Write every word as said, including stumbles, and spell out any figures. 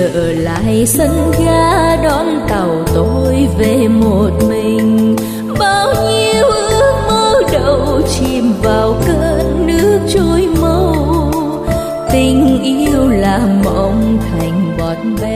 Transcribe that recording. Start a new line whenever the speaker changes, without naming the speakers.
trở lại sân ga đón tàu tôi về một mình. Bao nhiêu ước mơ đầu chìm vào cơn nước trôi mau. Tình yêu là mộng thành bọt bé